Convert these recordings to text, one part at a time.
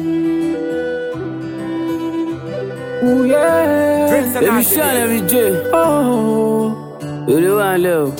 Ooh, yeah. Every shot, every day. Oh, You the one, love.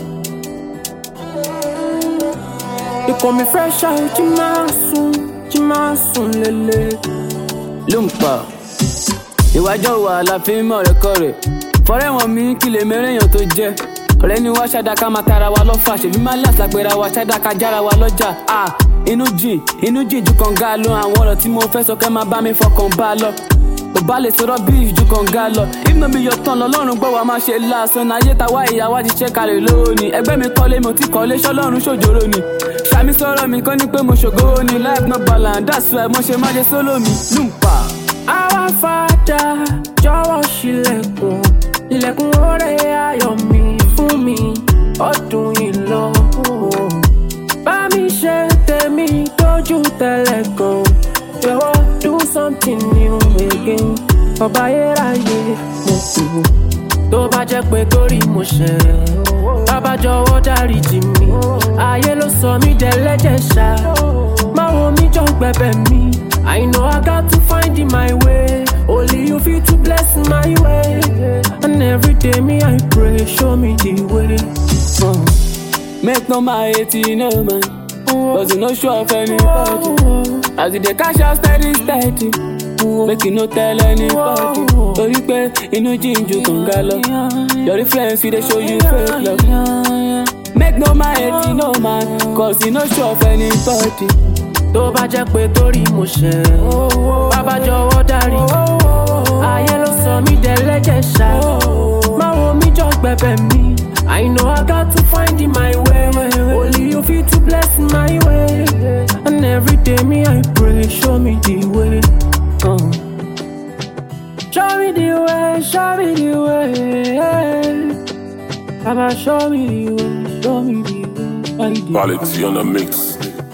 they call me fresh out, Jimasun, lele. Lumpa. Ìwájọ́ wà la fi ń mọ̀ rẹ̀ kọ́ rẹ̀. Fọ́rẹ́ wọn mi kí lè mẹ́rẹ̀yàn tó jẹ́. Ọ̀rẹ́ ni wá ṣáda ká máa tara wa lọ́fà. Ṣèbí máa ń làṣàgbéra wa ṣáda ká jára wa lọ́jà. Inú jìn ju kànga lọ. Àwọn ọ̀rọ̀ tí mo fẹ́ sọ kẹ́ máa bá mi fọkàn bá lọ. Ò bá lè sọ̀rọ̀ bí ìjú kànga lọ. Ìmọ̀ mi yọ tán lọ́lọ́run gbọ́ wa máa ṣe lásán. Ayé ta wá ìyàwó ti ṣe kalẹ̀ lówó ni. Ẹgbẹ́ mi kọ́lé mo ti kọ́lé ṣọ́lọ́run ṣòjòrò ni. Ṣàmì sọ̀rọ̀ mi kọ́ ni pé mo ṣògo ni. Life no balance, that's why mo ṣe má ṣe sólò mi. Lumpa. Our Father, jọ̀wọ́ ṣílẹ̀kùn, ilẹ̀kùn oore ayọ̀ mi fún mi, ọdún yìí lọ. Bá mi ṣe tèmi tójú tẹ́lẹ̀ gan, jọ̀wọ́ do something new again. Ọba ayérayé mo kù, tó bá jẹ́ pé torí mo ṣẹ̀, bàbá jọ̀wọ́ dáríjì mi. Ayé ló sọ mí dẹlẹ́jẹ̀ ṣá, má wo mi jọ gbẹ̀bẹ̀ mi. I know I got to find in my way. Only you fit to bless my way. And every day me I pray, show me the way. Make no my 18 no man. But you no show of anybody. As you dey cash out steady. Make you no tell anybody. Torí pé inú jìn ju kànga lọ. Your influence dey show you fake love. Make no my 18 no man. Cause you no show of anybody. Tó bá jẹ́ pé torí mo ṣẹ̀, bàbá jọ̀wọ́ dáríjì. Ayé ló sọ mí dẹlẹ́jẹ̀ ṣá, má wo mi jọ gbẹ̀bẹ̀ mi. I know I got to find in my way. Only you fit to bless my way. And every day me I pray, show me the way. Show me the way, show me the way. Baba, show me the way, show me the way. Quality on the mix.